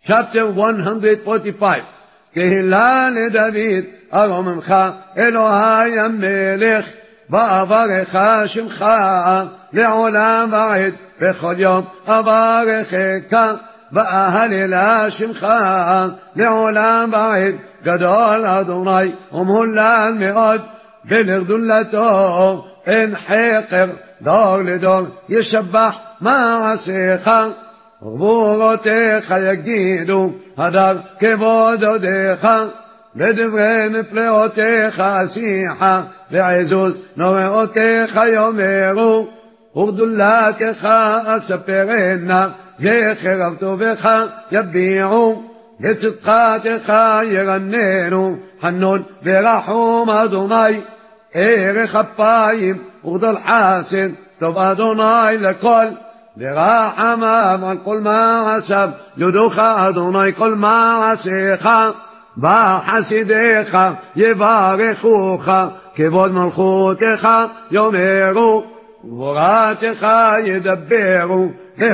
chapter 145. קהילה לדוד, ארוממך, אלוהי המלך, ואברך שמך לעולם ועד, בכל יום אברכך, ואהלל שמך לעולם ועד, גדול אדוני ומהולל מאוד, ולגדולתו אין חקר, דור לדור ישבח מעשיך, גבורותיך יגידו הדר כבוד הודיך, בדברי נפלאותיך אשיחה, ועזוז נוראותיך יאמרו, וגדולתך אספרנה, זכר רב טובך יביעו, בצדקתך ירננו, חנון ורחום אדוני, ערך אפיים וגדול חסד, טוב אדוני לכל, ורחמיו על כל מעשיו, יודוך אדוני כל מעשיך, וחסידיך יברכוך, כבוד מלכותך יאמרו, גבורתך ידברו,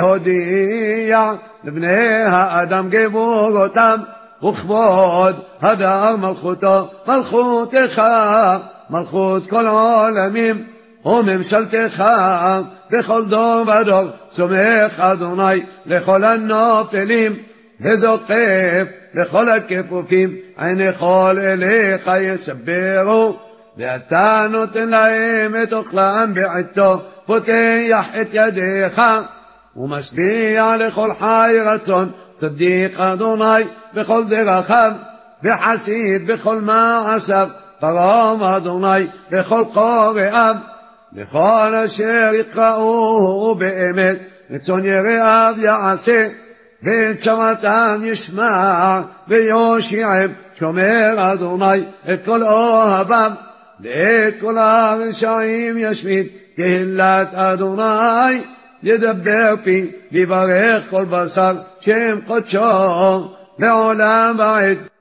להודיע לבני האדם גבורותם, וכבוד הדר מלכותו, מלכותך, מלכות כל העולמים, וממשלתך בכל דור ודור, סומך אדוני לכל הנופלים, וזוקף לכל הכפופים, עיני כל אליך יסברו, ואתה נותן להם את אוכלם בעתו, פותח את ידיך, ומשביע לכל חי רצון, צדיק אדוני בכל דרכיו, וחסיד בכל מעשיו, קרוב אדוני בכל קוראיו, לכל אשר יקראו באמת, רצון יראיו יעשה, ואת שמעתם ישמע, ויושיעם, שומר אדוני את כל אוהביו, ואת כל הרשעים ישמיד, קהילת אדוני ידבר פי, ויברך כל בשר שם קודשו לעולם ועד.